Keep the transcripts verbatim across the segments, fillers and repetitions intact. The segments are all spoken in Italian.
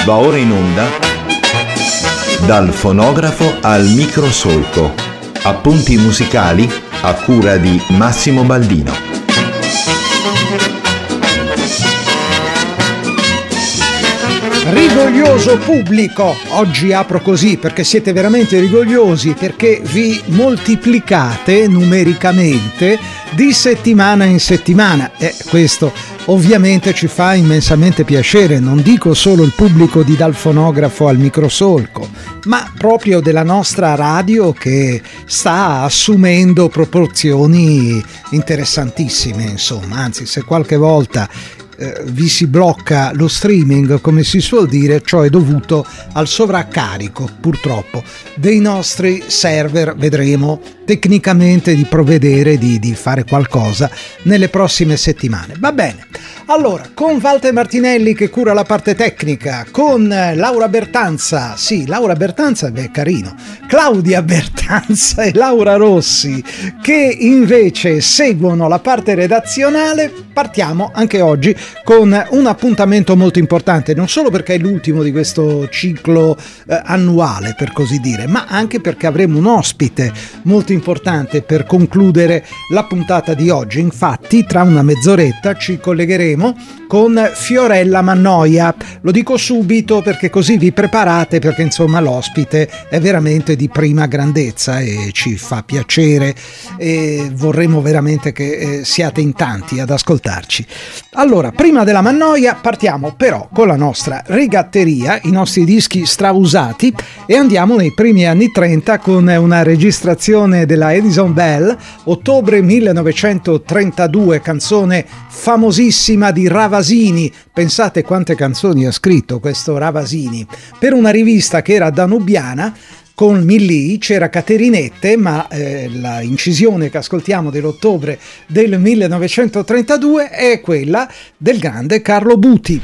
Va ora in onda Dal fonografo al microsolco. Appunti musicali a cura di Massimo Baldino. Rigoglioso pubblico, oggi apro così perché siete veramente rigogliosi, perché vi moltiplicate numericamente di settimana in settimana e questo ovviamente ci fa immensamente piacere. Non dico solo il pubblico di Dal fonografo al microsolco, ma proprio della nostra radio, che sta assumendo proporzioni interessantissime, insomma. Anzi, se qualche volta Eh, vi si blocca lo streaming, come si suol dire, ciò è dovuto al sovraccarico, purtroppo, dei nostri server. Vedremo tecnicamente di provvedere di, di fare qualcosa nelle prossime settimane. Va bene, allora, con Walter Martinelli che cura la parte tecnica, con Laura Bertanza, sì, Laura Bertanza, beh, carino, Claudia Bertanza e Laura Rossi che invece seguono la parte redazionale, partiamo anche oggi con un appuntamento molto importante, non solo perché è l'ultimo di questo ciclo eh, annuale, per così dire, ma anche perché avremo un ospite molto importante per concludere la puntata di oggi. Infatti, tra una mezz'oretta ci collegheremo con Fiorella Mannoia. Lo dico subito perché così vi preparate, perché insomma l'ospite è veramente di prima grandezza e ci fa piacere e vorremmo veramente che eh, siate in tanti ad ascoltarci. Allora, prima della Mannoia partiamo però con la nostra rigatteria, i nostri dischi strausati, e andiamo nei primi anni trenta con una registrazione della Edison Bell, ottobre millenovecentotrentadue, canzone famosissima di Ravasini. Pensate quante canzoni ha scritto questo Ravasini per una rivista che era danubiana. Con Millì c'era Caterinette, ma eh, la incisione che ascoltiamo dell'ottobre del millenovecentotrentadue è quella del grande Carlo Buti.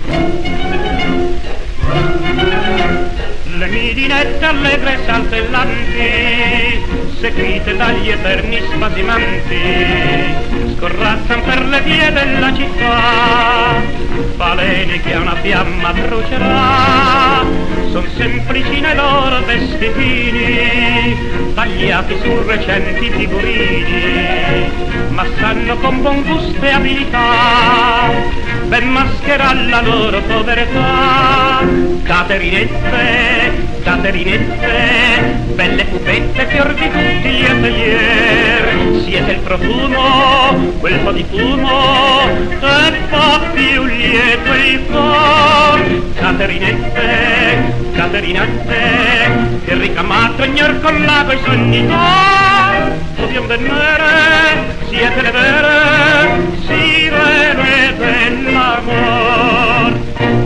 Le midinette allegre saltellanti, seguite dagli eterni spasimanti, scorrazzan per le vie della città, baleni che a una fiamma brucerà. Son semplici nei loro vestitini, tagliati su recenti figurini, ma sanno con buon gusto e abilità ben mascherare la loro povertà. Caterinette, Caterinette, belle pupette, fior di tutti gli atelier, siete il profumo, quel po' di fumo che fa più lieto il cor. Caterinette, Caterinette, che ricamato ognor con l'ago i sogni tuoi, odiam venere, siete le vere sirene dell'amor.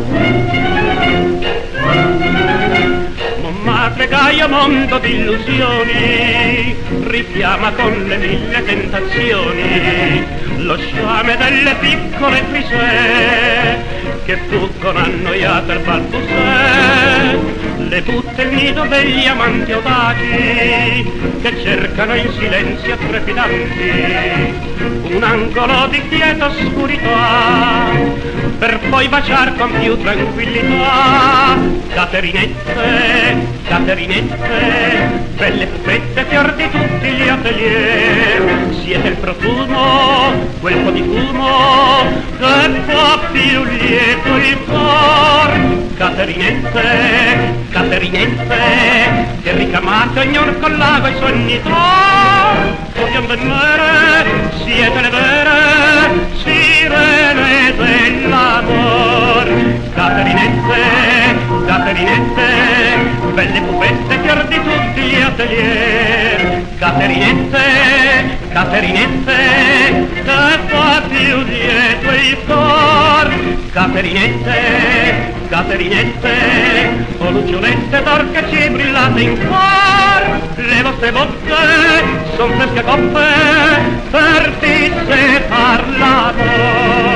Madre Gaia, mondo d'illusioni, richiama con le mille tentazioni lo sciame delle piccole frisè che fuggono annoiate al balbusè, le butte il nido degli amanti audaci che cercano in silenzio trepidanti un angolo di quieta oscurità per poi baciar con più tranquillità. Caterinette, Caterinette, belle pupette, fior di tutti gli atelier, siete il profumo, quel po' di fumo che fa più lieto il cor. Caterinette, Caterinette, che ricamate ognuno con l'ago i sogni tuoi, odiam venere, siete le vere sirene dell'amor. Caterinette, Caterinette, belle pupette, fior di tutti gli atelier, Caterinette, Caterinette, che fa più lieto il cor. Caterinette, Caterinette, o lucciolette d'or che ci brillate in cor, le vostre bocche son fresche coppe per dissecar l'amor.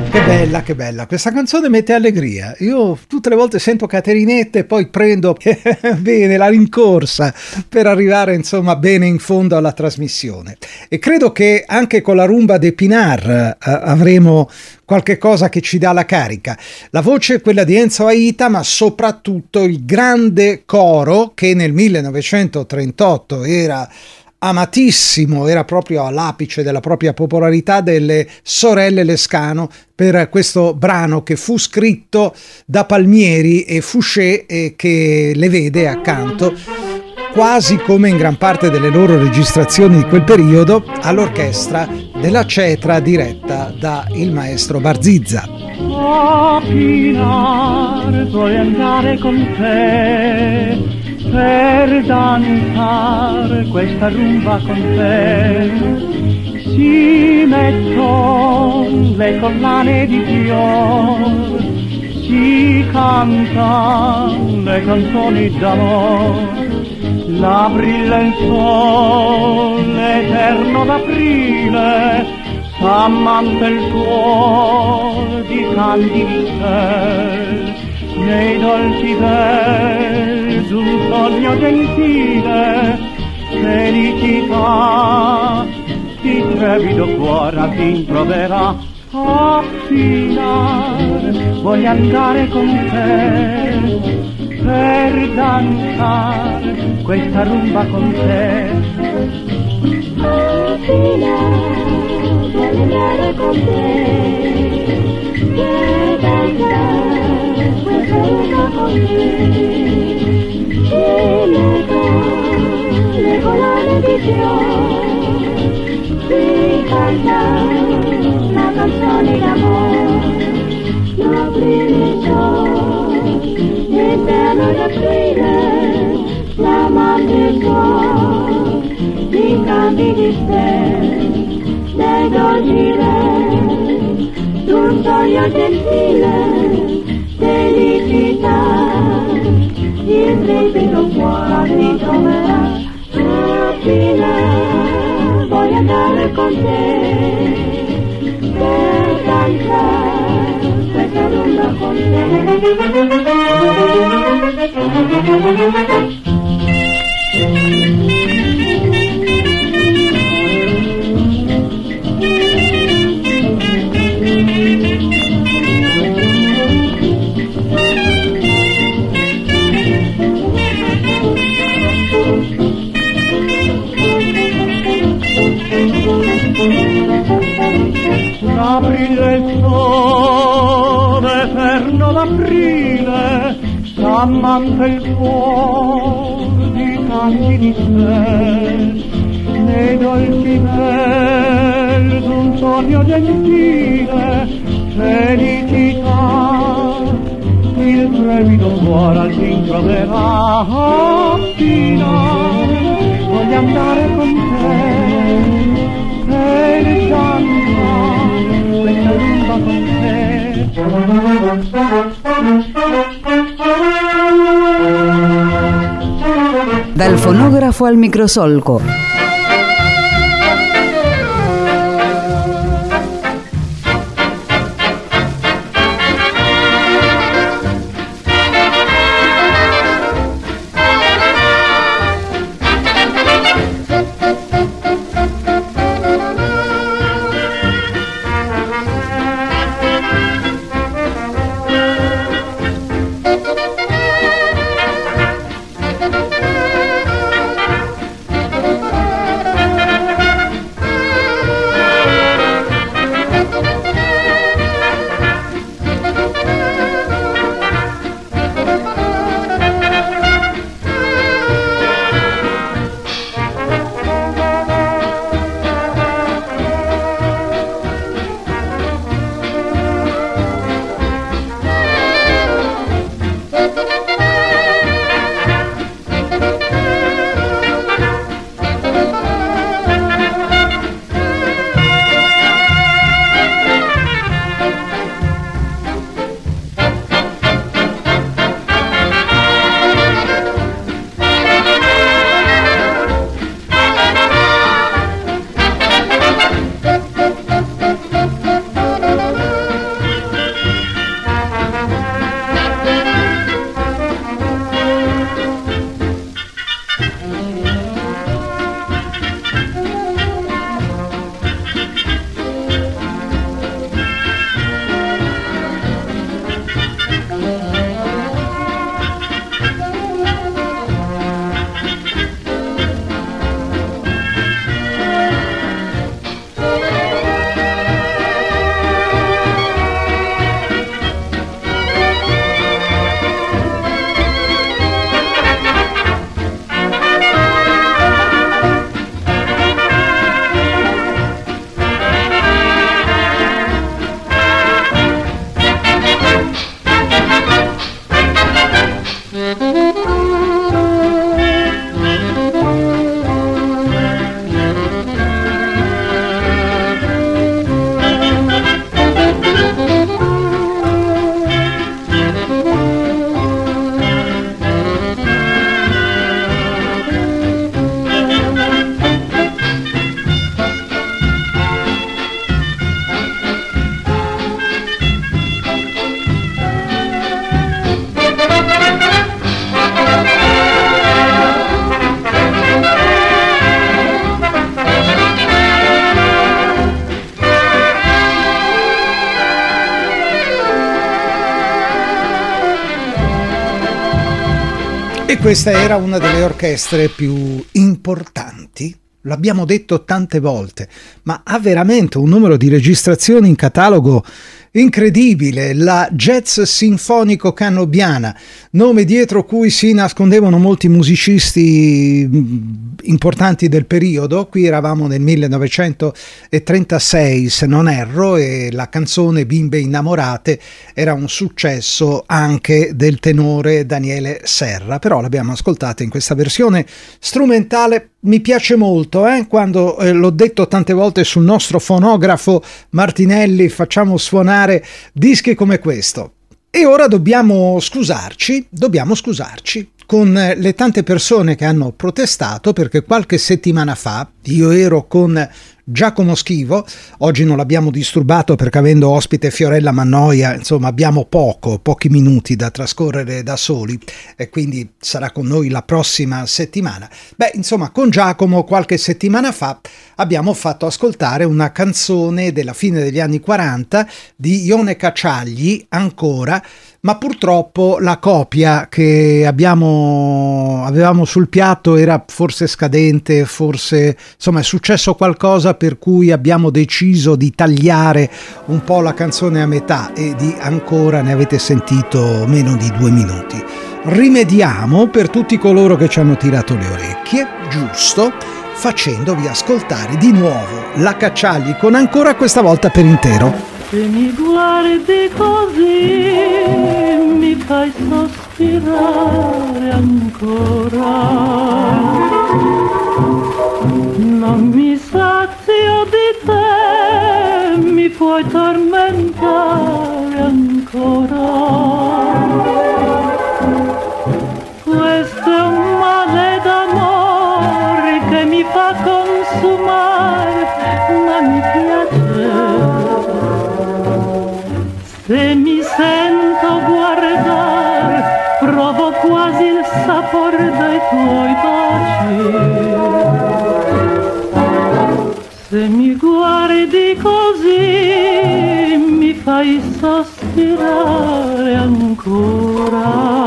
Che bella, che bella, questa canzone mette allegria. Io tutte le volte sento Caterinetta e poi prendo bene la rincorsa per arrivare insomma bene in fondo alla trasmissione, e credo che anche con la rumba de Pinar eh, avremo qualche cosa che ci dà la carica. La voce è quella di Enzo Aita, ma soprattutto il grande coro che nel millenovecentotrentotto era amatissimo, era proprio all'apice della propria popolarità, delle Sorelle Lescano, per questo brano che fu scritto da Palmieri e Fouché e che le vede accanto, quasi come in gran parte delle loro registrazioni di quel periodo, all'orchestra della Cetra diretta da il maestro Barzizza. A Pinar voglio andare con te per danzare questa rumba con te. Si mettono le collane di fior, si cantano le canzoni d'amore. La brilla il sole eterno d'aprile, s'ammanta il cuore di candidi stelle. Nei dolci belli d'un sogno gentile, felicità di trepido cuore a fin troverà. A Pinar voglio andare con te per danzare questa rumba con te. A Pinar voglio andare con te per danzare questa rumba con te. Si mettono le collane di fiori, si canta la canzone d'amore. La brilla eterno d'aprile, la madre cuore di candidi stelle. Nei dolci re d'un sogno gentile, felicità il trepido cuore ti troverà. A Pinar voglio andare con te per danzare questa rumba con te. Aprile il sole eterno d'aprile, s'ammanta il cuore di candidi stelle. Nei dolci belli d'un sogno gentile, felicità il trepido cuore al fin troverà. A Pinar voglio andare con te per danzare questa rumba con te. Dal fonografo al microsolco. E questa era una delle orchestre più importanti, l'abbiamo detto tante volte, ma ha veramente un numero di registrazioni in catalogo incredibile, la Jazz Sinfonico Canobiana, nome dietro cui si nascondevano molti musicisti importanti del periodo. Qui eravamo nel millenovecentotrentasei, se non erro, e la canzone Bimbe innamorate era un successo anche del tenore Daniele Serra, però l'abbiamo ascoltata in questa versione strumentale. Mi piace molto, eh? Quando eh, l'ho detto tante volte sul nostro fonografo Martinelli, facciamo suonare dischi come questo. E ora dobbiamo scusarci, dobbiamo scusarci con le tante persone che hanno protestato, perché qualche settimana fa io ero con Giacomo Schivo. Oggi non l'abbiamo disturbato perché, avendo ospite Fiorella Mannoia, insomma abbiamo poco, pochi minuti da trascorrere da soli, e quindi sarà con noi la prossima settimana. Beh, insomma, con Giacomo qualche settimana fa abbiamo fatto ascoltare una canzone della fine degli anni quaranta di Ione Cacciagli, Ancora, ma purtroppo la copia che abbiamo avevamo sul piatto era forse scadente, forse insomma è successo qualcosa per cui abbiamo deciso di tagliare un po' la canzone a metà, e di Ancora ne avete sentito meno di due minuti. Rimediamo per tutti coloro che ci hanno tirato le orecchie, giusto, facendovi ascoltare di nuovo la Cacciagli con Ancora, questa volta per intero. Se mi guardi così mi fai sospirare ancora, non mi sazio di te, mi puoi tormentare ancora. Questo è un male d'amore che mi fa consumare, ma mi piace. Se mi sento guardare, provo quasi il sapore dei tuoi baci. Se mi guardi così, mi fai sospirare ancora.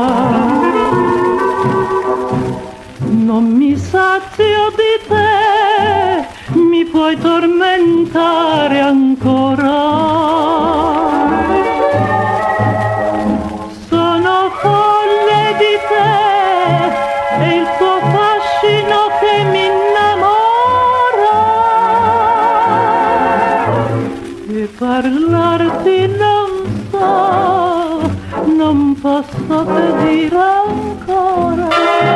Non mi sazio di te, mi puoi tormentare ancora. Parlarti non so, non posso che dire ancora.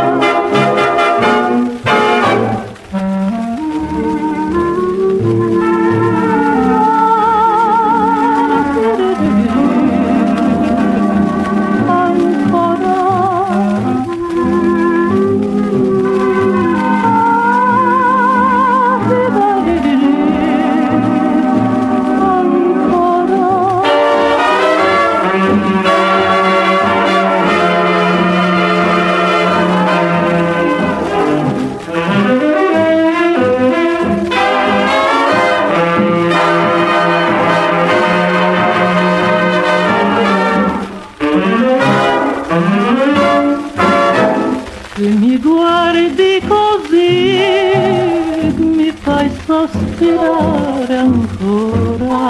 Sospirare ancora,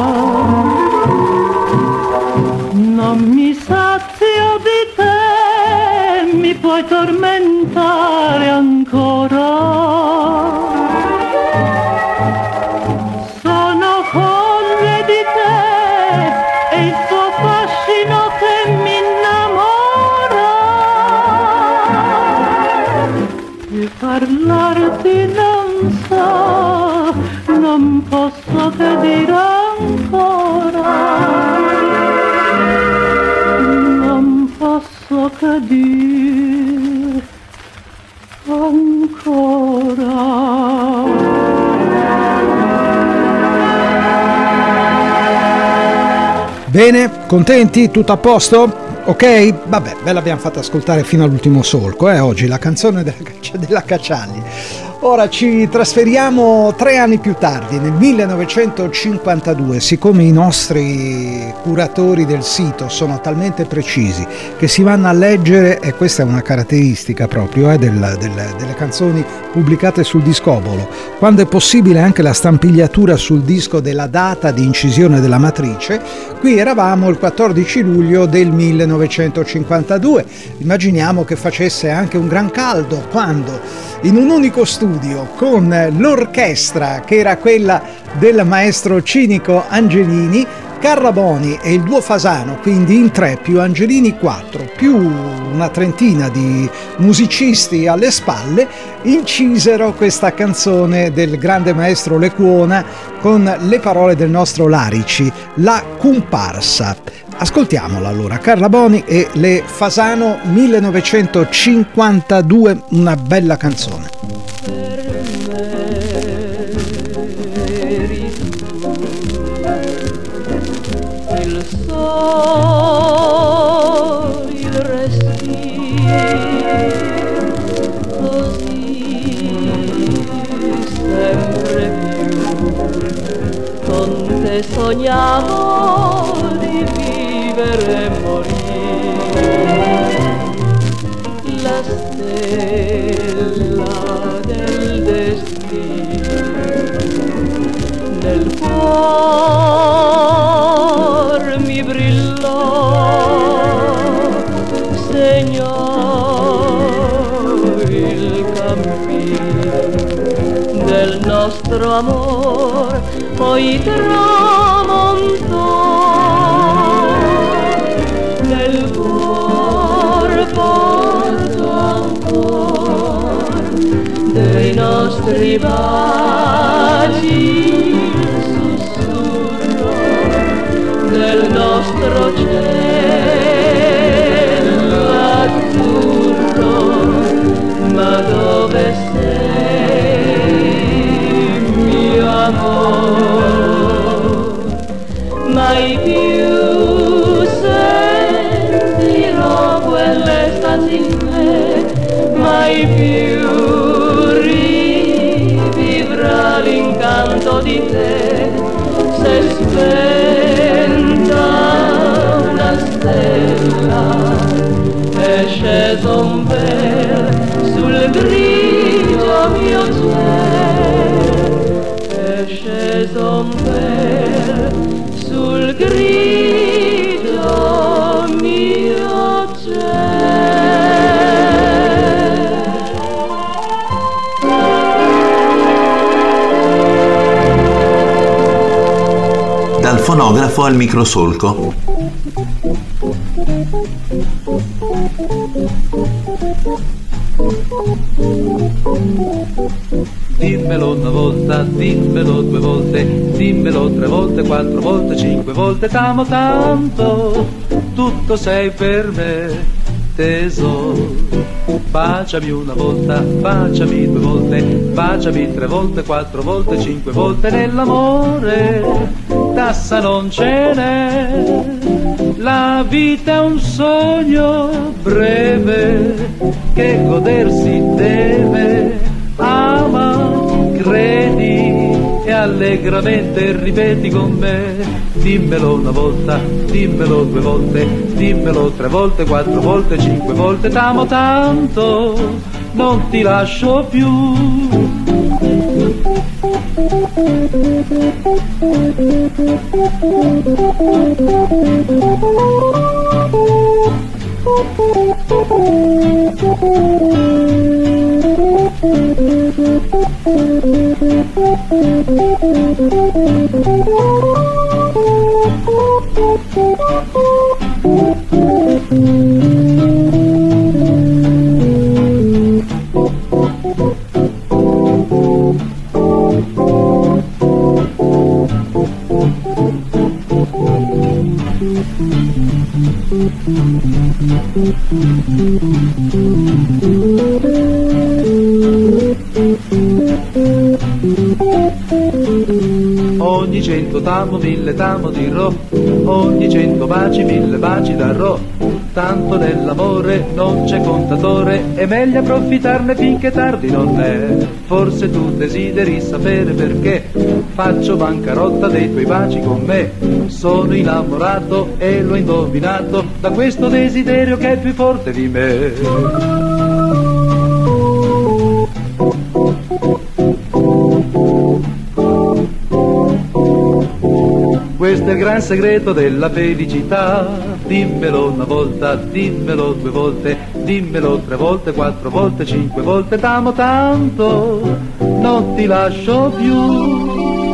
non mi sazio di te, mi puoi tormentare ancora. Sono folle di te e il tuo fascino che mi innamora. E parlarti non so, non posso che dire ancora, non posso che dire ancora. Bene, contenti? Tutto a posto? Ok? Vabbè, ve l'abbiamo fatta ascoltare fino all'ultimo solco, eh, oggi la canzone della, della Cacciagli. Ora ci trasferiamo tre anni più tardi, nel millenovecentocinquantadue. Siccome i nostri curatori del sito sono talmente precisi che si vanno a leggere, e questa è una caratteristica proprio eh, del, del, delle canzoni pubblicate sul discobolo, quando è possibile anche la stampigliatura sul disco della data di incisione della matrice. Qui eravamo il quattordici luglio del millenovecentocinquantadue. Immaginiamo che facesse anche un gran caldo quando in un unico studio con l'orchestra che era quella del maestro Cinico Angelini, Carla Boni e il duo Fasano, quindi in tre più Angelini quattro, più una trentina di musicisti alle spalle, incisero questa canzone del grande maestro Lecuona con le parole del nostro Larici, La Comparsa. Ascoltiamola allora, Carla Boni e le Fasano, millenovecentocinquantadue, una bella canzone. Il sole, il respiro, così sempre più con te sognavo di vivere e morire. La stella del destino nel cuore mi brillò, segnò il cammino del nostro amor, poi tramontò nel cuore porto ancora dei nostri baci, del nostro cielo azzurro. Ma dove sei, mio amore? Mai più sentirò quell'estasi in me, mai più rivivrà l'incanto di te. Se spenta una stella, è sceso un velo sul grigio mio cielo, è sceso un velo sul grigio mio cielo. Dal fonografo al microsolco. Dimmelo una volta, dimmelo due volte, dimmelo tre volte, quattro volte, cinque volte. T'amo tanto, tutto sei per me, tesoro. Baciami una volta, baciami due volte, baciami tre volte, quattro volte, cinque volte. Nell'amore tassa non ce n'è, la vita è un sogno breve che godersi deve. Ama, credi e allegramente ripeti con me. Dimmelo una volta, dimmelo due volte, dimmelo tre volte, quattro volte, cinque volte. T'amo tanto, non ti lascio più. Ogni cento t'amo, mille t'amo dirò, ogni cento baci, mille baci darò. Tanto nell'amore non c'è contatore, è meglio approfittarne finché tardi non è. Forse tu desideri sapere perché faccio bancarotta dei tuoi baci con me. Sono innamorato e l'ho indovinato da questo desiderio che è più forte di me. Questo è il gran segreto della felicità. Dimmelo una volta, dimmelo due volte, dimmelo tre volte, quattro volte, cinque volte. T'amo tanto, non ti lascio più.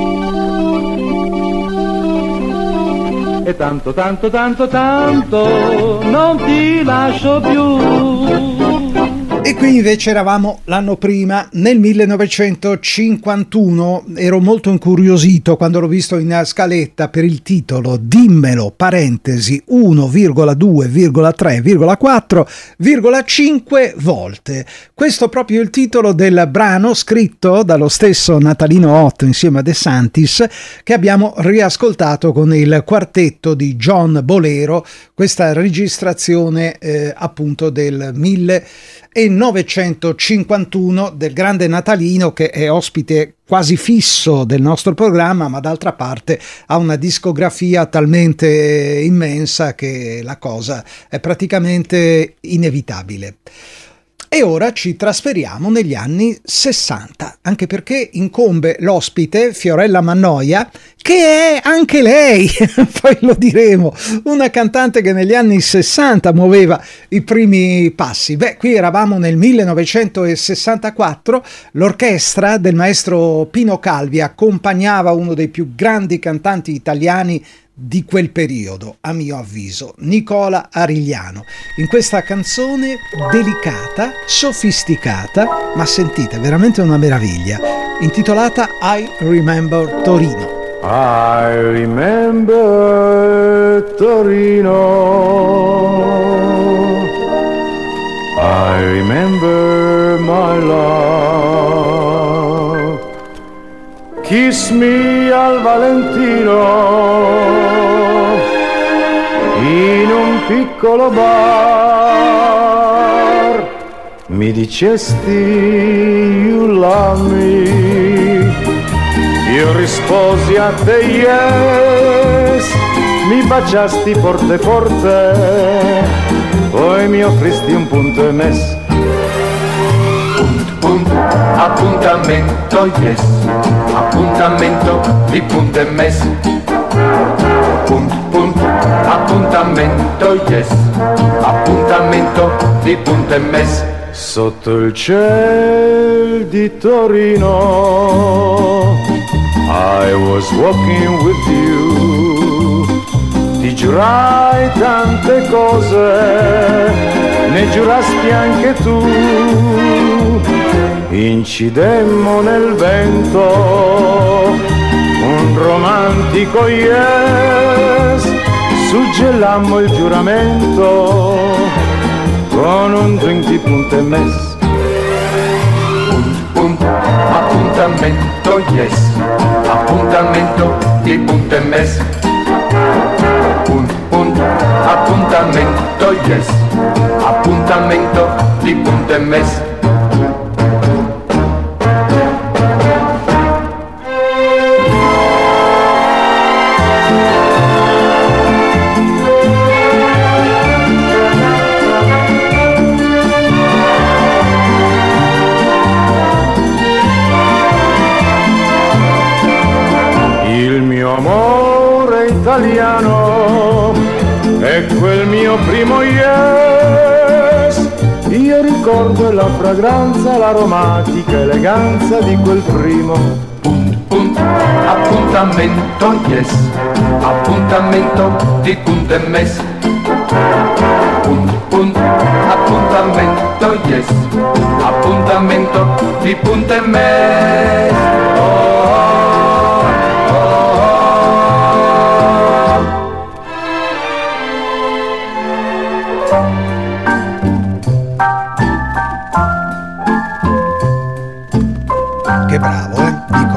E tanto, tanto, tanto, tanto, non ti lascio più. E qui invece eravamo l'anno prima, nel millenovecentocinquantuno. Ero molto incuriosito quando l'ho visto in scaletta per il titolo Dimmelo, parentesi, uno, due, tre, quattro, cinque volte. Questo proprio il titolo del brano scritto dallo stesso Natalino Otto insieme a De Santis, che abbiamo riascoltato con il quartetto di John Bolero, questa registrazione eh, appunto del millenovecentocinquantuno del grande Natalino, che è ospite quasi fisso del nostro programma, ma d'altra parte ha una discografia talmente immensa che la cosa è praticamente inevitabile. E ora ci trasferiamo negli anni sessanta, anche perché incombe l'ospite Fiorella Mannoia, che è anche lei, poi lo diremo, una cantante che negli anni sessanta muoveva i primi passi. Beh, qui eravamo nel millenovecentosessantaquattro, l'orchestra del maestro Pino Calvi accompagnava uno dei più grandi cantanti italiani di quel periodo, a mio avviso, Nicola Arigliano, in questa canzone delicata, sofisticata, ma sentite, veramente una meraviglia, intitolata I Remember Torino. I remember Torino, I remember my love, kiss me al Valentino, in un piccolo bar, mi dicesti you love me, io risposi a te yes, mi baciasti forte forte, poi mi offristi un punto e mes. Punt, punt, appuntamento yes, appuntamento di punto e mes. Punt, punt, appuntamento yes, appuntamento di punto e mes. Sotto il ciel di Torino I was walking with you, ti giurai tante cose, ne giurasti anche tu, incidemmo nel vento un romantico yes, suggellammo il giuramento con un drink di punto e mes. Appuntamento yes, appuntamento di punto e mes. Punt, punt, appuntamento yes, appuntamento di punto e mes. Italiano è quel mio primo yes, io ricordo la fragranza, l'aromatica eleganza di quel primo. Punt, punt, appuntamento yes, appuntamento di punto e mes. Punt, punt, appuntamento yes, appuntamento di punto e mes. Che bravo, eh?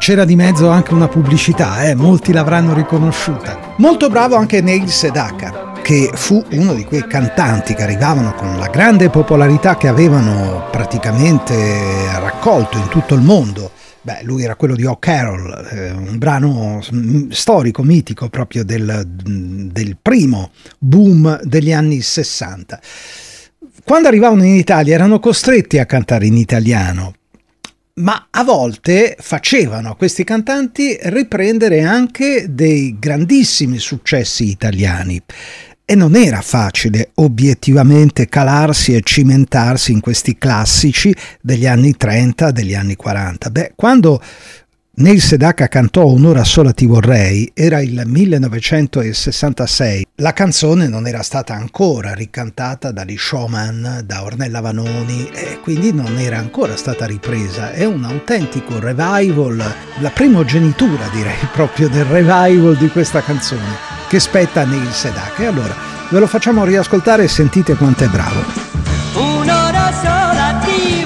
c'era di mezzo anche una pubblicità, eh? Molti l'avranno riconosciuta. Molto bravo anche Neil Sedaka, che fu uno di quei cantanti che arrivavano con la grande popolarità che avevano praticamente raccolto in tutto il mondo. Beh, lui era quello di O Carol, eh, un brano storico, mitico proprio del, del primo boom degli anni sessanta. Quando arrivavano in Italia erano costretti a cantare in italiano, ma a volte facevano a questi cantanti riprendere anche dei grandissimi successi italiani. E non era facile obiettivamente calarsi e cimentarsi in questi classici degli anni trenta, degli anni quaranta. Beh, quando Neil Sedaka cantò Un'ora sola ti vorrei, era il millenovecentosessantasei. La canzone non era stata ancora ricantata dagli Showman, da Ornella Vanoni, e quindi non era ancora stata ripresa. È un autentico revival, la primogenitura direi proprio del revival di questa canzone, che spetta a Neil Sedaka. E allora ve lo facciamo riascoltare e sentite quanto è bravo. Un'ora sola ti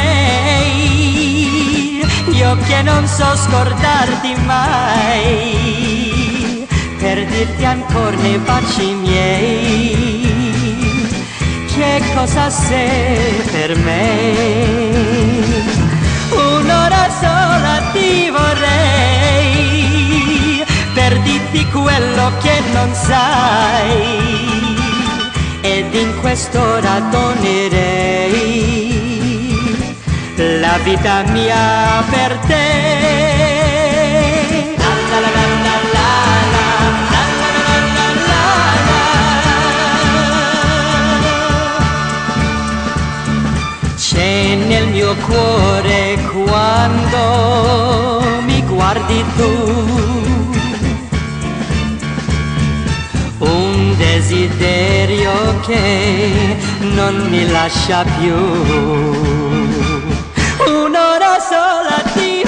vorrei, io che non so scordarti mai, per dirti ancora nei baci miei, che cosa sei per me. Un'ora sola ti vorrei, per dirti quello che non sai, ed in quest'ora donerei la vita mia per te. La la la la la la, la la la la la la. C'è nel mio cuore quando mi guardi tu un desiderio che non mi lascia più. Un'ora sola ti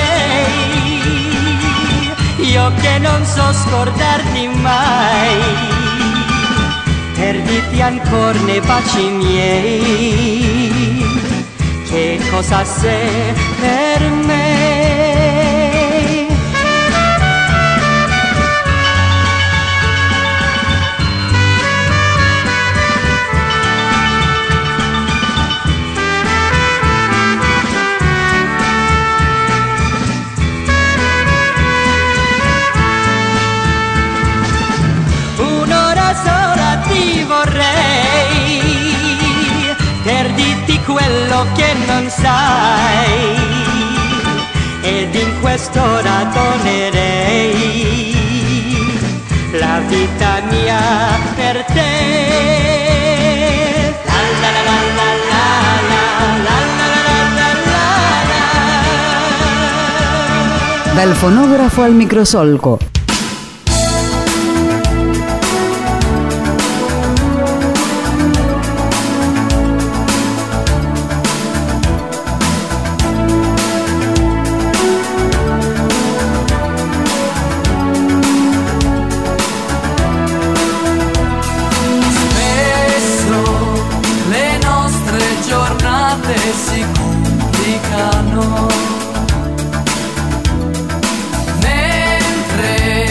vorrei, io che non so scordarti mai, per dirti ancora nei baci miei, che cosa sei per me. Vorrei, per dirti quello che non sai, ed in quest'ora donerei la vita mia per te. La la la la la la la la la la la. Dal fonografo al microsolco. Si complicano mentre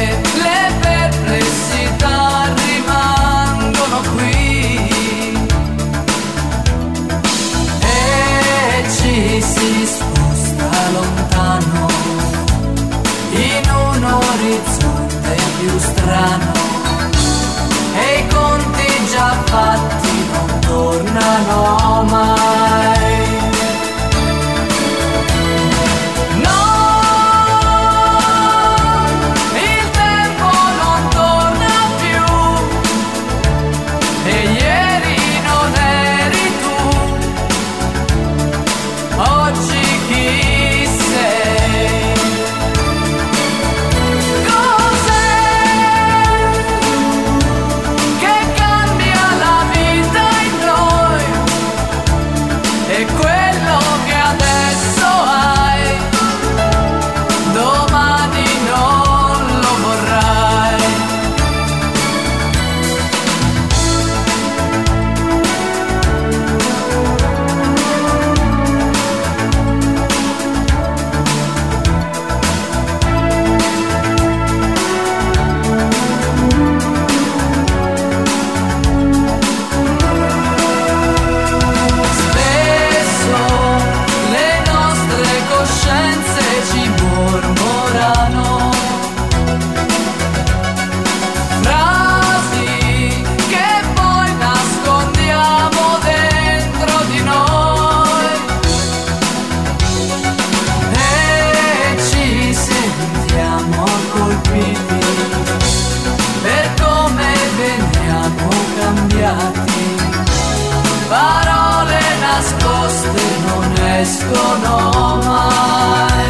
finiscono mai.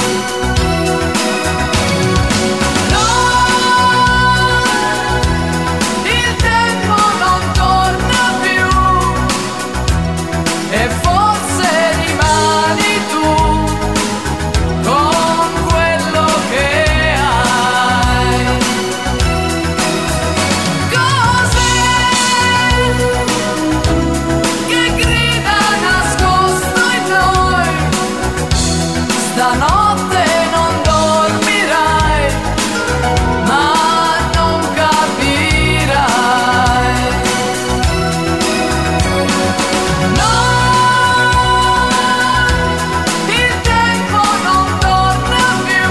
No, il tempo non torna più e forse rimani tu con quello che hai. Cos'è che grida nascosto in noi? Stanotte non dormirai, ma non capirai. No, il tempo non torna più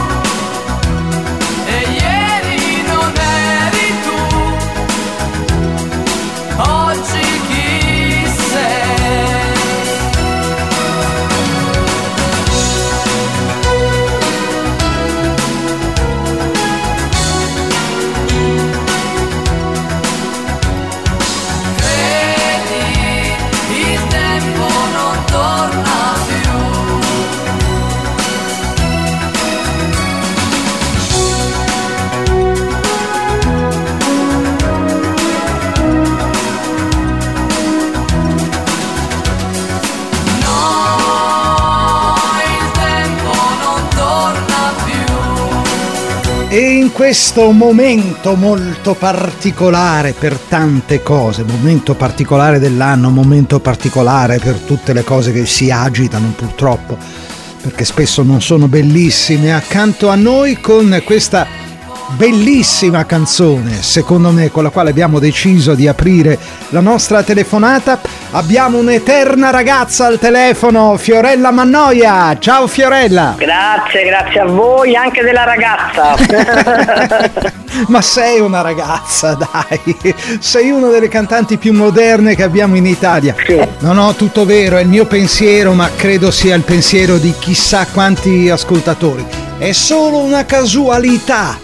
e ieri non eri tu. Oggi chi sei? Credi, il tempo non torna più. No, il tempo non torna più. E in questo momento molto particolare per tante cose, momento particolare dell'anno, momento particolare per tutte le cose che si agitano purtroppo, perché spesso non sono bellissime, accanto a noi con questa bellissima canzone, secondo me, con la quale abbiamo deciso di aprire la nostra telefonata, abbiamo un'eterna ragazza al telefono, Fiorella Mannoia. Ciao Fiorella. Grazie, grazie a voi, anche della ragazza. Ma sei una ragazza, dai, sei una delle cantanti più moderne che abbiamo in Italia. Sì. No, no, tutto vero, è il mio pensiero, ma credo sia il pensiero di chissà quanti ascoltatori. È solo una casualità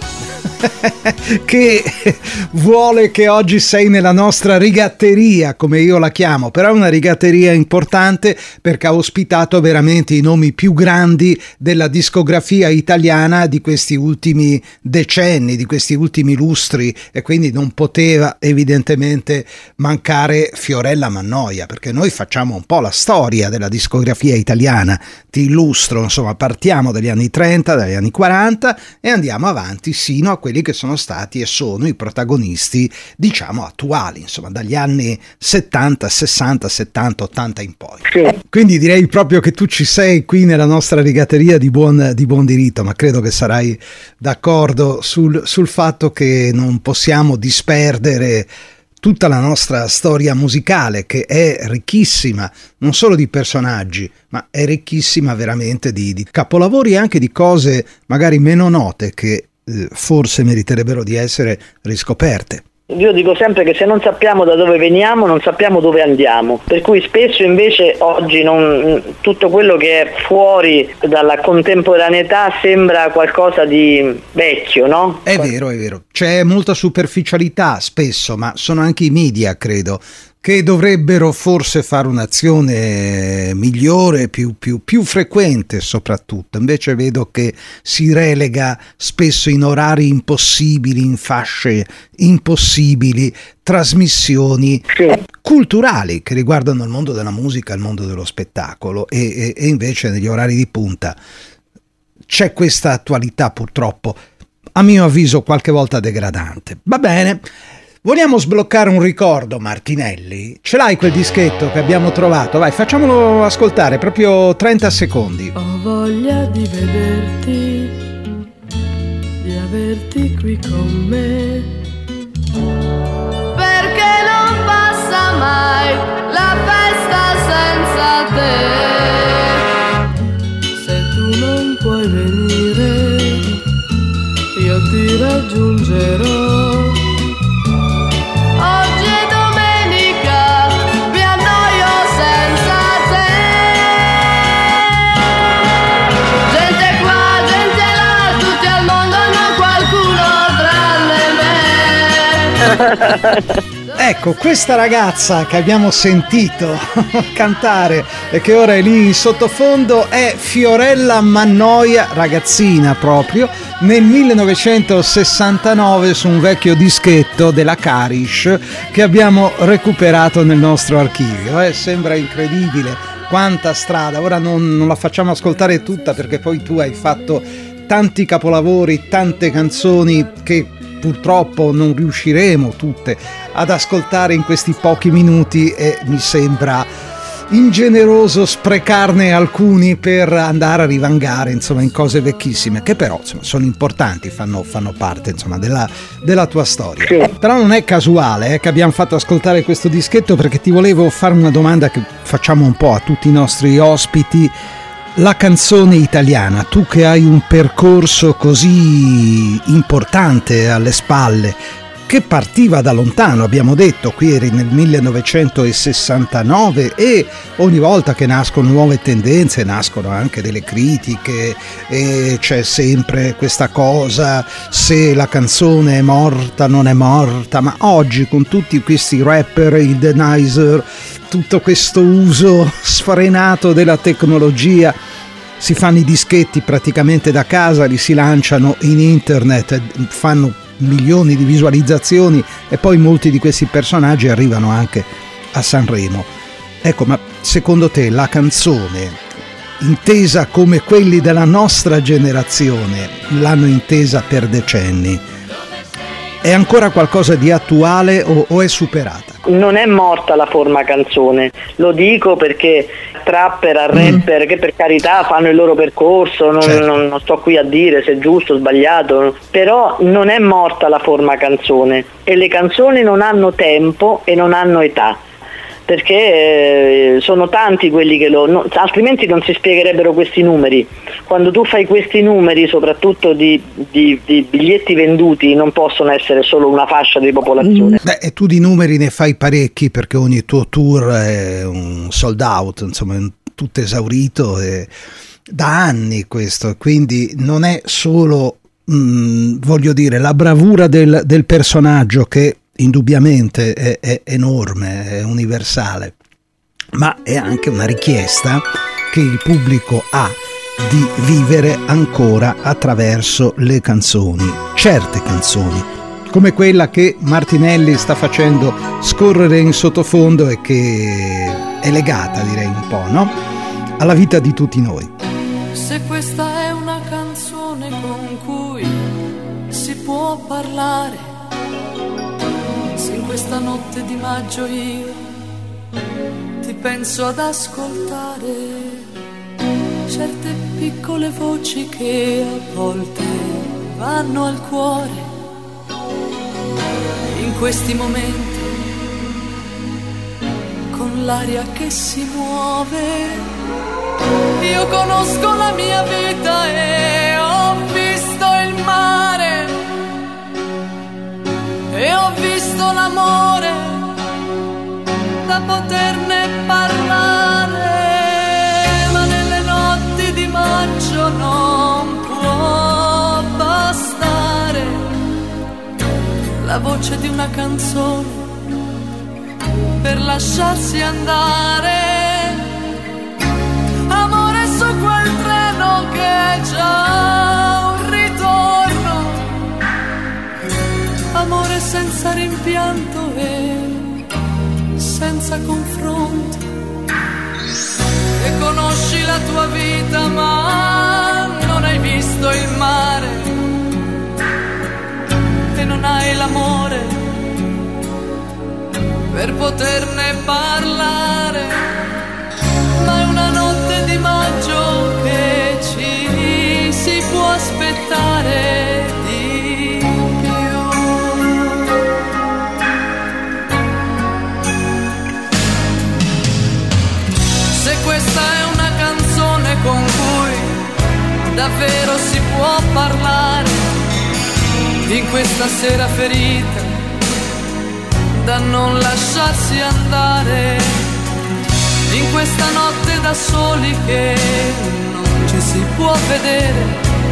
che vuole che oggi sei nella nostra rigatteria, come io la chiamo, però è una rigatteria importante perché ha ospitato veramente i nomi più grandi della discografia italiana di questi ultimi decenni, di questi ultimi lustri, e quindi non poteva evidentemente mancare Fiorella Mannoia, perché noi facciamo un po' la storia della discografia italiana. Ti illustro, insomma, partiamo dagli anni trenta, dagli anni quaranta e andiamo avanti sino a quelli che sono stati e sono i protagonisti, diciamo, attuali, insomma, dagli anni settanta, sessanta, settanta, ottanta in poi. Sì. Quindi direi proprio che tu ci sei qui nella nostra rigatteria di buon, di buon diritto, ma credo che sarai d'accordo sul, sul fatto che non possiamo disperdere tutta la nostra storia musicale, che è ricchissima non solo di personaggi, ma è ricchissima veramente di, di capolavori e anche di cose magari meno note che eh, forse meriterebbero di essere riscoperte. Io dico sempre che se non sappiamo da dove veniamo non sappiamo dove andiamo, per cui spesso invece oggi non, tutto quello che è fuori dalla contemporaneità sembra qualcosa di vecchio, no? È vero, è vero, c'è molta superficialità spesso, ma sono anche i media, credo, che dovrebbero forse fare un'azione migliore, più, più, più frequente soprattutto. Invece vedo che si relega spesso in orari impossibili, in fasce impossibili, trasmissioni sì. culturali che riguardano il mondo della musica, il mondo dello spettacolo, e, e, e invece negli orari di punta c'è questa attualità purtroppo, a mio avviso, qualche volta degradante. Va bene. Vogliamo sbloccare un ricordo, Martinelli? Ce l'hai quel dischetto che abbiamo trovato? Vai, facciamolo ascoltare, proprio trenta secondi. Ho voglia di vederti, di averti qui con me, perché non passa mai la festa senza te. Se tu non puoi venire, io ti raggiungerò. Oggi è domenica, mi annoio senza te. Gente qua, gente là, tutti al mondo, non qualcuno tranne me. Ecco, questa ragazza che abbiamo sentito cantare e che ora è lì in sottofondo è Fiorella Mannoia, ragazzina proprio, nel millenovecentosessantanove su un vecchio dischetto della Carish che abbiamo recuperato nel nostro archivio. Eh, sembra incredibile quanta strada. Ora non, non la facciamo ascoltare tutta perché poi tu hai fatto tanti capolavori, tante canzoni che purtroppo non riusciremo tutte ad ascoltare in questi pochi minuti e mi sembra ingeneroso sprecarne alcuni per andare a rivangare insomma in cose vecchissime che però insomma sono importanti, fanno, fanno parte insomma della, della tua storia. Sì. Però non è casuale eh, che abbiamo fatto ascoltare questo dischetto, perché ti volevo fare una domanda che facciamo un po' a tutti i nostri ospiti. La canzone italiana, tu che hai un percorso così importante alle spalle, che partiva da lontano, abbiamo detto, qui eri nel millenovecentosessantanove e ogni volta che nascono nuove tendenze nascono anche delle critiche e c'è sempre questa cosa, se la canzone è morta non è morta, ma oggi con tutti questi rapper, i Denizer, tutto questo uso sfrenato della tecnologia, si fanno i dischetti praticamente da casa, li si lanciano in internet, fanno milioni di visualizzazioni e poi molti di questi personaggi arrivano anche a Sanremo. Ecco, ma secondo te la canzone, intesa come quelli della nostra generazione l'hanno intesa per decenni, è ancora qualcosa di attuale o, o è superata? Non è morta la forma canzone, lo dico perché trapper, a rapper mm. che per carità fanno il loro percorso, non, certo. non, non sto qui a dire se è giusto o sbagliato, però non è morta la forma canzone e le canzoni non hanno tempo e non hanno età, perché eh, sono tanti quelli che lo, no, altrimenti non si spiegherebbero questi numeri. Quando tu fai questi numeri, soprattutto di, di, di biglietti venduti, non possono essere solo una fascia di popolazione. Beh, e tu di numeri ne fai parecchi, perché ogni tuo tour è un sold out, insomma, è tutto esaurito e da anni questo, quindi non è solo mh, voglio dire la bravura del, del personaggio, che indubbiamente è, è enorme, è universale, ma è anche una richiesta che il pubblico ha di vivere ancora attraverso le canzoni, certe canzoni, come quella che Martinelli sta facendo scorrere in sottofondo e che è legata, direi un po', no? Alla vita di tutti noi. Se questa è una canzone con cui si può parlare, se in questa notte di maggio io ti penso ad ascoltare certe piccole voci che a volte vanno al cuore, in questi momenti con l'aria che si muove, io conosco la mia vita e ho visto il mare e ho visto l'amore da poterne parlare, ma nelle notti di maggio non può bastare la voce di una canzone per lasciarsi andare. Amore su quel treno che è già un ritorno, amore senza rimpianto e senza confronto, e conosci la tua vita ma non hai visto il mare e non hai l'amore per poterne parlare, ma è una notte di maggio che ci si può aspettare di più. Se questa è una canzone con cui davvero si può parlare, in questa sera ferita da non lasciarsi andare, in questa notte da soli che non ci si può vedere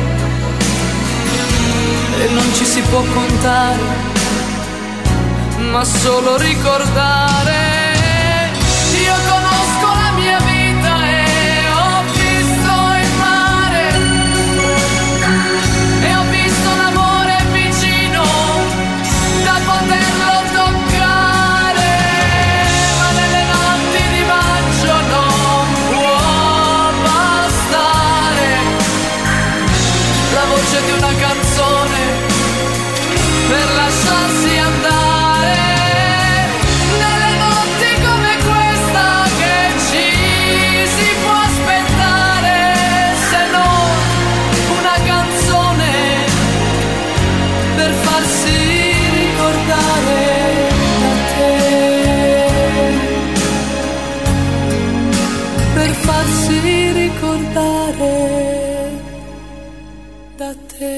e non ci si può contare, ma solo ricordare. Io conosco la mia vita e ho visto il mare e ho visto un amore vicino da poterlo toccare, ma nelle notti di maggio non può bastare la voce di una canzone per lasciarsi andare. Nelle notti come questa che ci si può aspettare, se non una canzone per farsi ricordare da te, per farsi ricordare da te.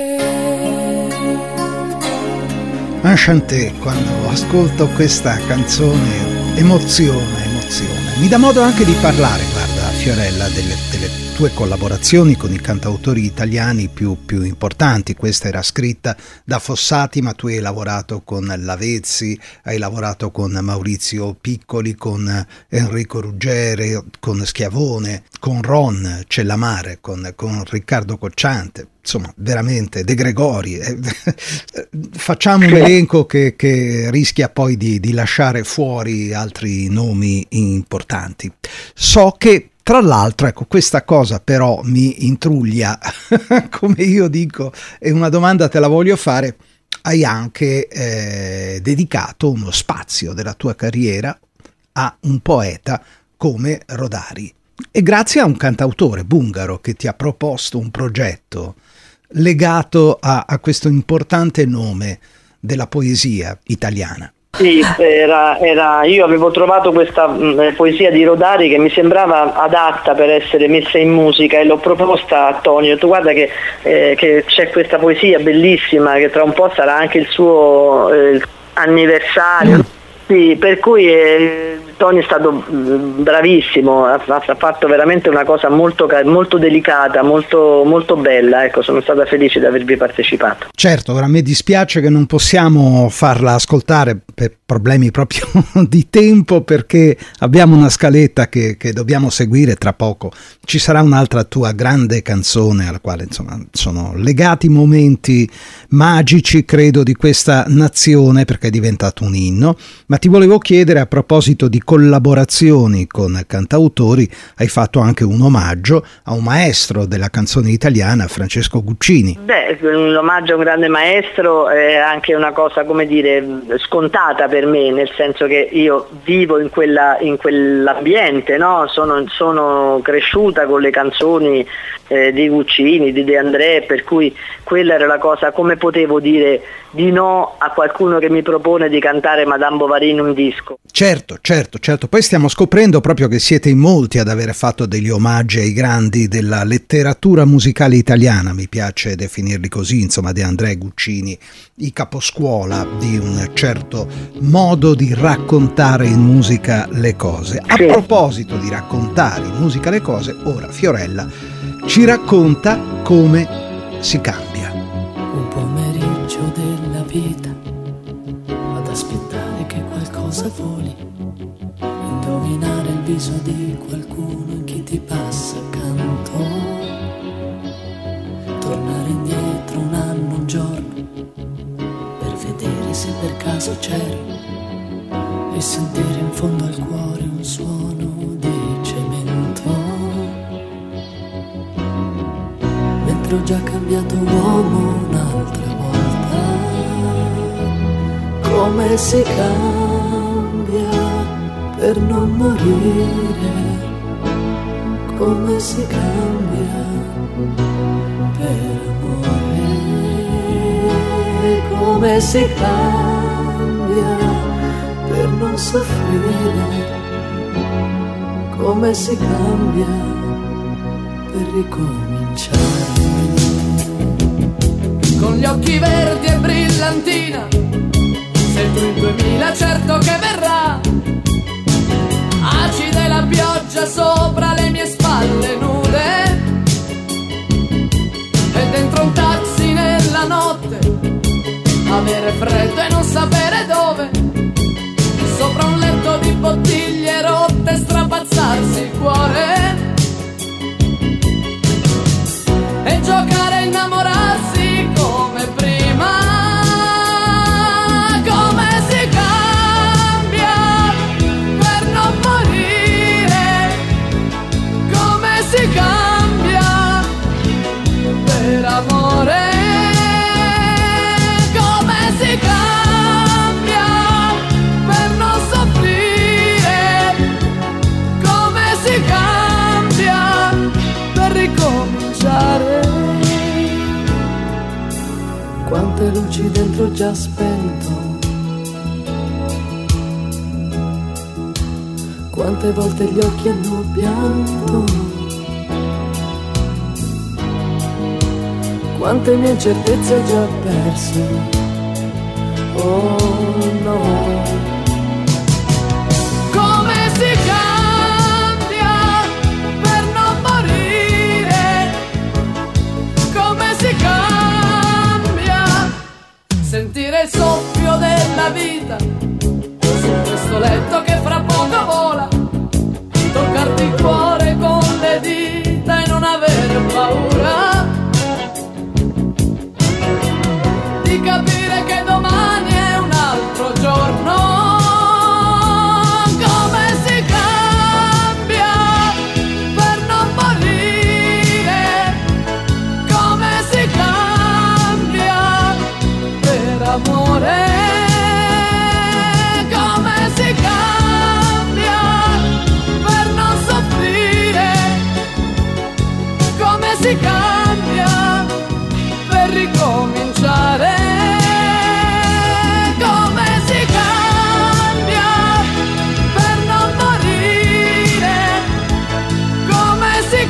Enchanté, quando ascolto questa canzone, emozione, emozione. Mi dà modo anche di parlare, guarda Fiorella, delle, delle tue collaborazioni con i cantautori italiani più, più importanti. Questa era scritta da Fossati, ma tu hai lavorato con Lavezzi, hai lavorato con Maurizio Piccoli, con Enrico Ruggeri, con Schiavone, con Ron Cellamare, con, con Riccardo Cocciante. Insomma, veramente, De Gregori. Eh, facciamo un elenco che, che rischia poi di, di lasciare fuori altri nomi importanti. So che, tra l'altro, ecco, questa cosa però mi intruglia, come io dico, e una domanda te la voglio fare. Hai anche eh, dedicato uno spazio della tua carriera a un poeta come Rodari. E grazie a un cantautore bungaro che ti ha proposto un progetto legato a, a questo importante nome della poesia italiana. Sì, era, era, io avevo trovato questa mh, poesia di Rodari che mi sembrava adatta per essere messa in musica e l'ho proposta a Tonio. Tu guarda che, eh, che c'è questa poesia bellissima che tra un po' sarà anche il suo eh, anniversario. Mm. Sì, per cui eh, Tony è stato bravissimo, ha, ha fatto veramente una cosa molto, molto delicata, molto, molto bella, ecco, sono stata felice di avervi partecipato. Certo, ora a me dispiace che non possiamo farla ascoltare per problemi proprio di tempo, perché abbiamo una scaletta che, che dobbiamo seguire tra poco. Ci sarà un'altra tua grande canzone alla quale insomma sono legati momenti magici, credo, di questa nazione, perché è diventato un inno. Ma ti volevo chiedere, a proposito di collaborazioni con cantautori, hai fatto anche un omaggio a un maestro della canzone italiana, Francesco Guccini. Beh, l'omaggio a un grande maestro è anche una cosa, come dire, scontata per me, nel senso che io vivo in, quella, in quell'ambiente, no? Sono, sono cresciuta con le canzoni eh, di Guccini, di De André, per cui quella era la cosa, come potevo dire di no a qualcuno che mi propone di cantare Madame Bovary in un disco. Certo, certo, certo. Poi stiamo scoprendo proprio che siete in molti ad aver fatto degli omaggi ai grandi della letteratura musicale italiana, mi piace definirli così, insomma, De André, Guccini, i caposcuola di un certo modo di raccontare in musica le cose. A sì. proposito di raccontare in musica le cose, ora Fiorella ci racconta come si cambia. Un pomeriggio della vita, ad aspettare che qualcosa voli, indovinare il viso di qualcuno che ti passa accanto, tornare indietro un anno, un giorno, per vedere se per caso c'eri e sentire in fondo al cuore un suono di cemento. Mentre ho già cambiato uomo un'altra volta, come si cambia per non morire, come si cambia per amore, come si cambia per non soffrire, come si cambia per ricominciare. Con gli occhi verdi e brillantina, sento il duemila certo che verrà. Acida la pioggia sopra le mie spalle nude, e dentro un taxi nella notte, avere freddo e non sapere dove. luci dentro già spento. Quante volte gli occhi hanno pianto, quante mie certezze ho già perse. Oh no. Come si cambia per non morire, come si cambia, sentire il soffio della vita su questo letto che fra poco vola, toccarti il cuore con le dita e non avere paura di capire che domani è un altro giorno. Come si cambia per non morire, come si cambia per amore. Si cambia per ricominciare, come si cambia per non morire, come si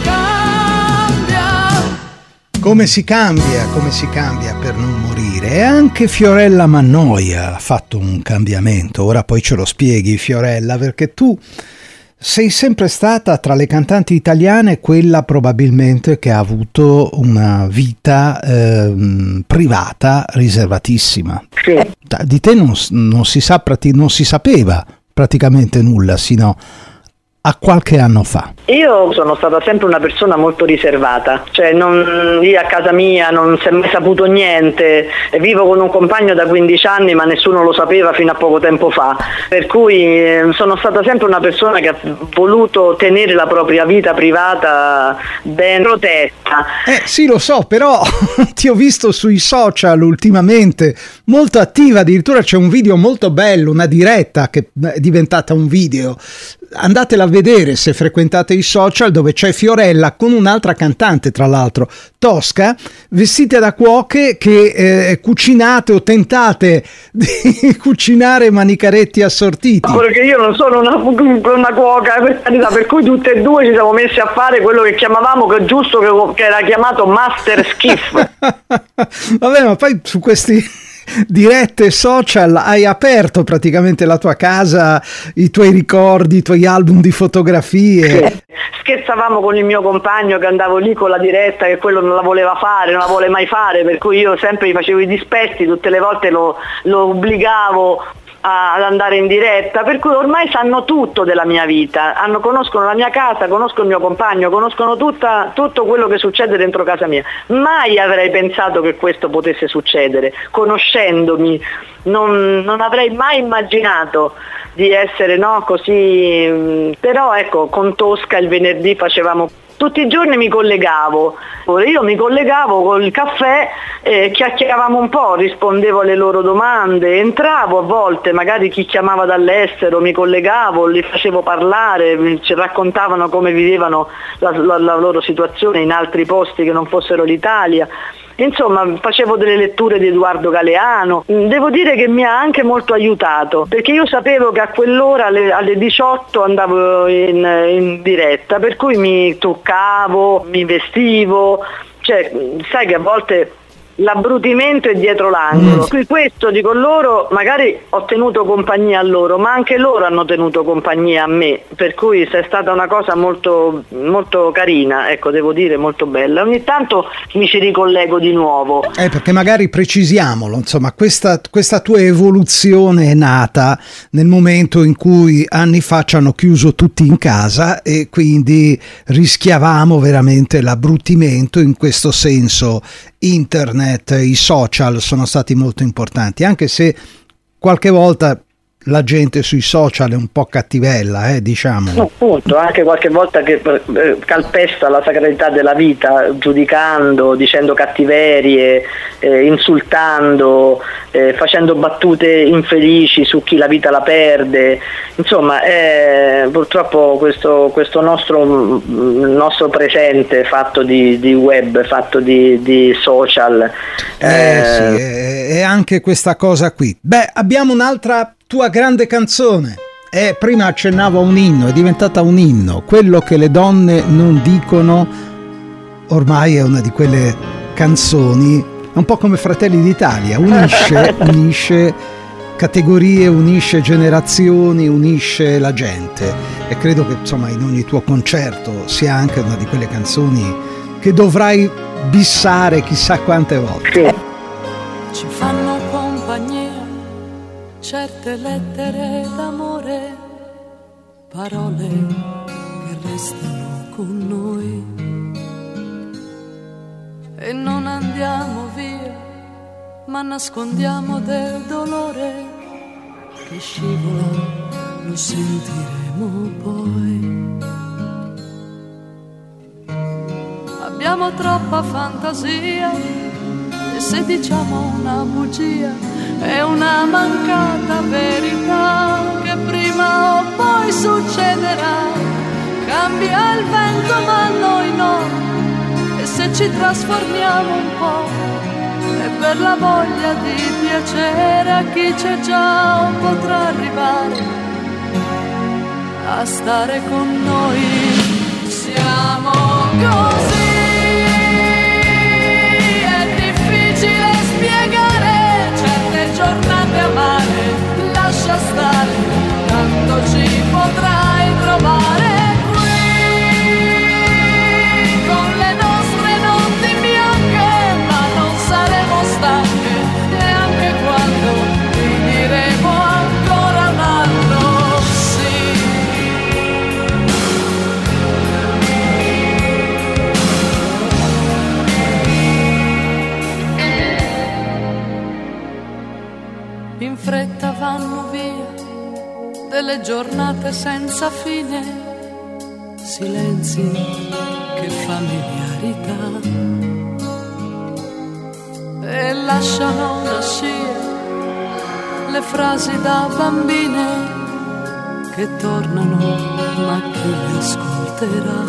cambia. Come si cambia, come si cambia per non morire. E anche Fiorella Mannoia ha fatto un cambiamento. Ora poi ce lo spieghi, Fiorella, perché tu sei sempre stata tra le cantanti italiane quella probabilmente che ha avuto una vita eh, privata riservatissima. Sì. Di te non, non, si sa, non si sapeva praticamente nulla sino a qualche anno fa. Io sono stata sempre una persona molto riservata, cioè non, lì a casa mia non si è mai saputo niente, vivo con un compagno da quindici anni ma nessuno lo sapeva fino a poco tempo fa, per cui eh, sono stata sempre una persona che ha voluto tenere la propria vita privata ben protetta. Eh sì, lo so, però ti ho visto sui social ultimamente molto attiva, addirittura c'è un video molto bello, una diretta che è diventata un video. Andatela a vedere se frequentate i social, dove c'è Fiorella con un'altra cantante, tra l'altro tosca, vestite da cuoche che eh, cucinate o tentate di cucinare manicaretti assortiti. Perché io non sono una, una cuoca, per cui tutte e due ci siamo messi a fare quello che chiamavamo, che è giusto, che, che era chiamato master skiff. Vabbè, ma poi su questi dirette social hai aperto praticamente la tua casa, i tuoi ricordi, i tuoi album di fotografie. Sì. Scherzavamo con il mio compagno che andavo lì con la diretta, che quello non la voleva fare, non la vuole mai fare, per cui io sempre gli facevo i dispetti, tutte le volte lo, lo obbligavo ad andare in diretta, per cui ormai sanno tutto della mia vita, hanno, conoscono la mia casa, conoscono il mio compagno, conoscono tutta, tutto quello che succede dentro casa mia. Mai avrei pensato che questo potesse succedere, conoscendomi non, non avrei mai immaginato di essere no, così, però ecco, con Tosca il venerdì facevamo tutti i giorni, mi collegavo, io mi collegavo col caffè, eh, chiacchieravamo un po', rispondevo alle loro domande, entravo a volte, magari chi chiamava dall'estero, mi collegavo, li facevo parlare, ci raccontavano come vivevano la, la, la loro situazione in altri posti che non fossero l'Italia. Insomma, facevo delle letture di Edoardo Galeano. Devo dire che mi ha anche molto aiutato, perché io sapevo che a quell'ora alle, alle diciotto andavo in, in diretta, per cui mi truccavo, mi vestivo, cioè sai che a volte l'abbrutimento è dietro l'angolo. Mm. Questo dico loro, magari ho tenuto compagnia a loro, ma anche loro hanno tenuto compagnia a me, per cui è stata una cosa molto, molto carina, ecco, devo dire molto bella. Ogni tanto mi ci ricollego di nuovo. Eh, perché magari precisiamolo, insomma, questa, questa tua evoluzione è nata nel momento in cui anni fa ci hanno chiuso tutti in casa e quindi rischiavamo veramente l'abbrutimento. In questo senso internet, i social sono stati molto importanti, anche se qualche volta la gente sui social è un po' cattivella, eh, diciamo. No, appunto, anche qualche volta che eh, calpesta la sacralità della vita, giudicando, dicendo cattiverie, eh, insultando, eh, facendo battute infelici su chi la vita la perde. Insomma, eh, purtroppo questo, questo nostro, nostro presente fatto di, di web, fatto di, di social. Eh, eh sì, è, è anche questa cosa qui. Beh, abbiamo un'altra tua grande canzone. Eh, prima accennavo a un inno, è diventata un inno. Quello che le donne non dicono ormai è una di quelle canzoni, un po' come Fratelli d'Italia, unisce, unisce categorie, unisce generazioni, unisce la gente, e credo che insomma in ogni tuo concerto sia anche una di quelle canzoni che dovrai bissare chissà quante volte. Ci fanno compagnia certe lettere d'amore, parole che restano con noi, e non andiamo via, ma nascondiamo del dolore che scivola, lo sentiremo poi. Abbiamo troppa fantasia, e se diciamo una bugia è una mancata verità che prima o poi succederà. Cambia il vento ma noi no, e se ci trasformiamo un po' è per la voglia di piacere a chi c'è già o potrà arrivare a stare con noi. Siamo così, è difficile spiegare certe giornate amare, lascia stare, tanto ci potrai trovare qui, con le nostre notti bianche, ma non saremo stanche neanche quando ti diremo ancora un altro sì. In fretta vanno via delle giornate senza fine, silenzi che familiarità, e lasciano una scia le frasi da bambine che tornano, ma chi le ascolterà?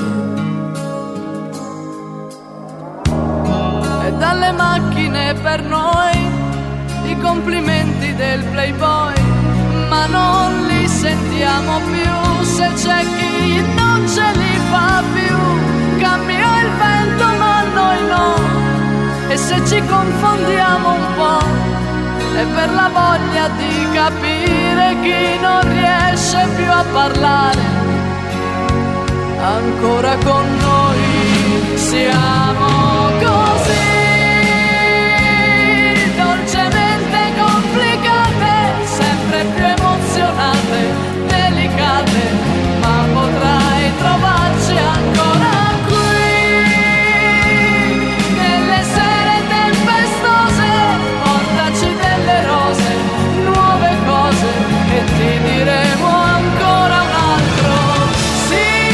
E dalle macchine per noi i complimenti del playboy, ma non li sentiamo più se c'è chi non ce li fa più. Cambia il vento ma noi no, e se ci confondiamo un po' è per la voglia di capire chi non riesce più a parlare ancora con noi. Siamo così sempre più emozionate, delicate, ma potrai trovarci ancora qui, nelle sere tempestose, portaci delle rose, nuove cose, e ti diremo ancora un altro sì.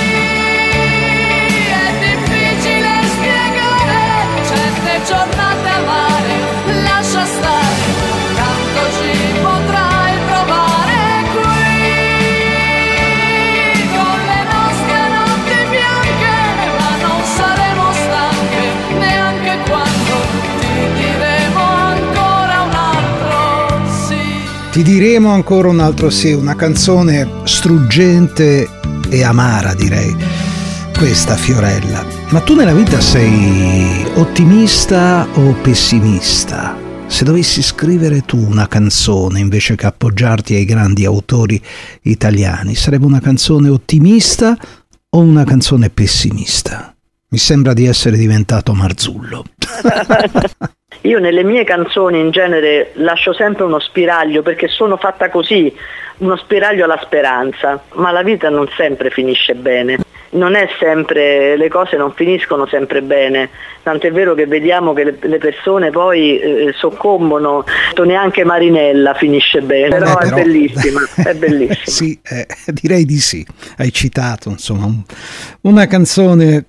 È difficile spiegare certe giornate amare, lascia stare, tanto ci potrai trovare qui, con le nostre notti bianche, ma non saremo stanche neanche quando ti diremo ancora un altro sì. Ti diremo ancora un altro sì, una canzone struggente e amara, direi, questa Fiorella. Ma tu nella vita sei ottimista o pessimista? Se dovessi scrivere tu una canzone invece che appoggiarti ai grandi autori italiani, sarebbe una canzone ottimista o una canzone pessimista? Mi sembra di essere diventato Marzullo. Io nelle mie canzoni in genere lascio sempre uno spiraglio, perché sono fatta così, uno spiraglio alla speranza, ma la vita non sempre finisce bene. non è sempre, le cose non finiscono sempre bene, tant'è vero che vediamo che le, le persone poi eh, soccombono, neanche Marinella finisce bene, però, Beh, però è bellissima, è bellissima. Sì, eh, direi di sì, hai citato insomma un, una canzone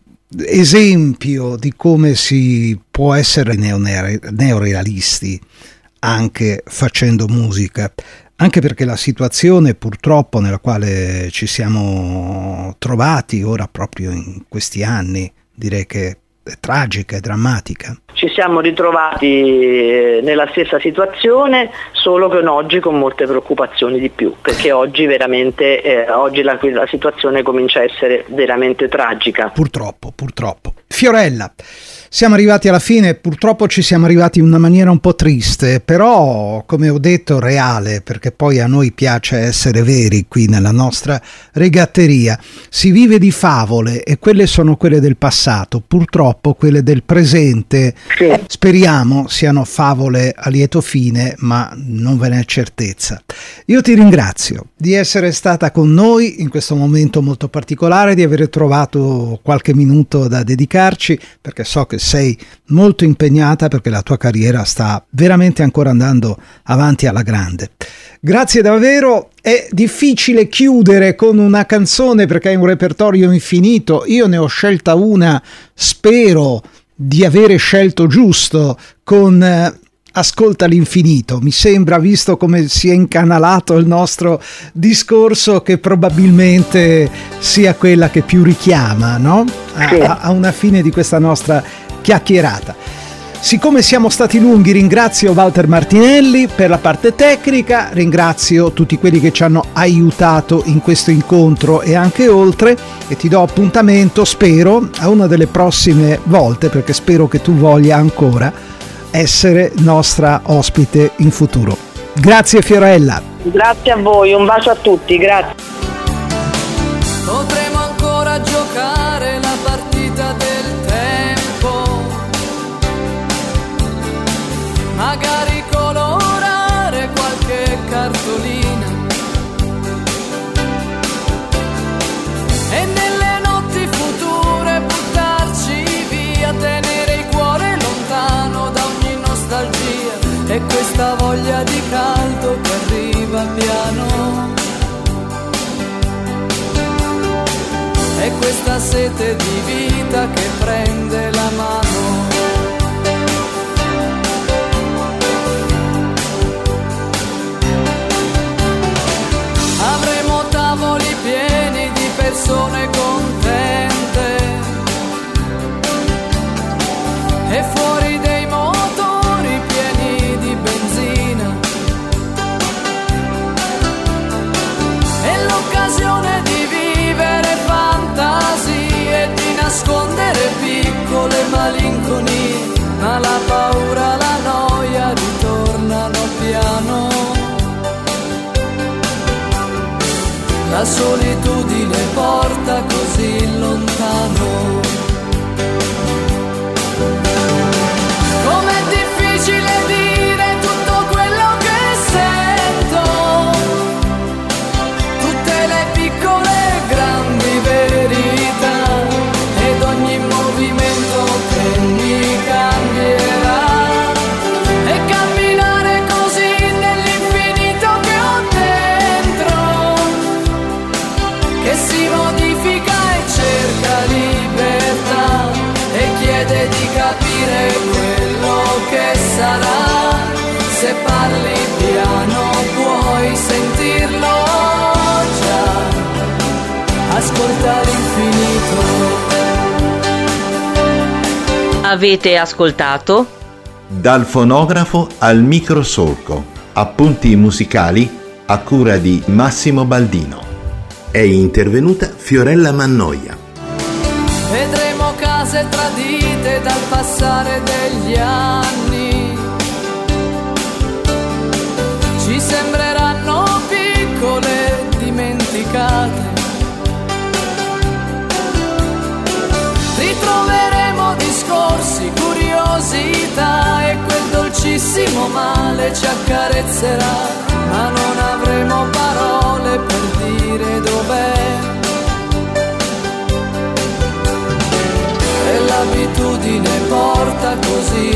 esempio di come si può essere neone- neorealisti anche facendo musica, anche perché la situazione purtroppo nella quale ci siamo trovati ora proprio in questi anni, direi che è tragica, è drammatica. Ci siamo ritrovati nella stessa situazione, solo che oggi con molte preoccupazioni di più, perché oggi veramente eh, oggi la, la situazione comincia a essere veramente tragica. Purtroppo, purtroppo. Fiorella, siamo arrivati alla fine, purtroppo ci siamo arrivati in una maniera un po' triste, però come ho detto reale, perché poi a noi piace essere veri qui nella nostra regatteria. Si vive di favole e quelle sono quelle del passato, purtroppo quelle del presente sì. Speriamo siano favole a lieto fine, ma non ve n'è certezza. Io ti ringrazio di essere stata con noi in questo momento molto particolare, di aver trovato qualche minuto da dedicarci, perché so che sei molto impegnata, perché la tua carriera sta veramente ancora andando avanti alla grande. Grazie davvero. È difficile chiudere con una canzone perché hai un repertorio infinito. Io ne ho scelta una, spero di avere scelto giusto, con eh, Ascolta l'infinito. Mi sembra, visto come si è incanalato il nostro discorso, che probabilmente sia quella che più richiama, no? A, Sì. a, a una fine di questa nostra chiacchierata. Siccome siamo stati lunghi, ringrazio Walter Martinelli per la parte tecnica, ringrazio tutti quelli che ci hanno aiutato in questo incontro e anche oltre, e ti do appuntamento, spero, a una delle prossime volte, perché spero che tu voglia ancora essere nostra ospite in futuro. Grazie Fiorella. Grazie a voi, un bacio a tutti, grazie. Potremo ancora giocare la partita del tempo, magari colorare qualche cartolina, e nelle notti future buttarci via, tenere il cuore lontano da ogni nostalgia, e questa voglia di caldo che arriva piano, e questa sete di vita che prende la mano. Avremo tavoli pieni di persone contente, e fuori dei motori pieni di benzina, e l'occasione di vivere fantasie, di nascondere piccole malinconie, ma la paura, la noia ritornano piano. La solitudine porta così lontano. Com'è difficile dire tutto quello che sento, tutte le piccole e grandi verità, ed ogni movimento che mi cambierà, e camminare così nell'infinito che ho dentro, che si modifica e cerca libertà, e chiede di capire quello che sarà. Se parli piano puoi sentirlo già, ascolta l'infinito. Avete ascoltato? Dal fonografo al microsolco. Appunti musicali a cura di Massimo Baldino. È intervenuta Fiorella Mannoia. Vedremo case tradite dal passare degli anni, ci sembreranno piccole, dimenticate. Ritroveremo discorsi, curiosità, e quel dolcissimo male ci accarezzerà, ma non avremo parole per dire dov'è. così.